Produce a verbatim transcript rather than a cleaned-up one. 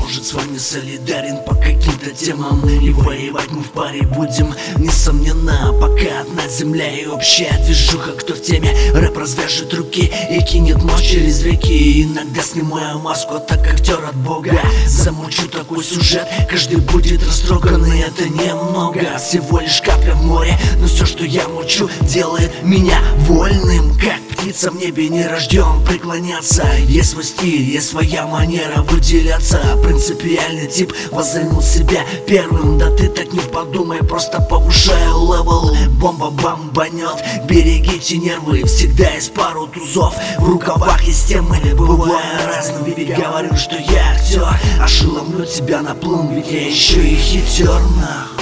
может с вами солидарен по каким-то темам. И воевать мы в паре будем, несомненно. Пока одна земля и общая движуха. Кто в теме, рэп развяжет руки и кинет мощь через реки. Иногда снимаю маску, так актер от бога. Замучу такой сюжет, каждый будет растроган. И это немного, всего лишь капля в море. Но все, что я мучу, делает меня вольным. Как птица в небе не рожден преклоняться. Есть свой стиль, есть своя манера выделяться. Принципиальный тип возомнил себя первым. Да ты так не подумай, просто повышай левел. Бомба бомбанет, берегите нервы. Всегда есть пару тузов в рукавах из темы. Бываю разным, ведь говорю, что я актер. Ошеломлю тебя на плум, ведь я еще и хитер, нахуй.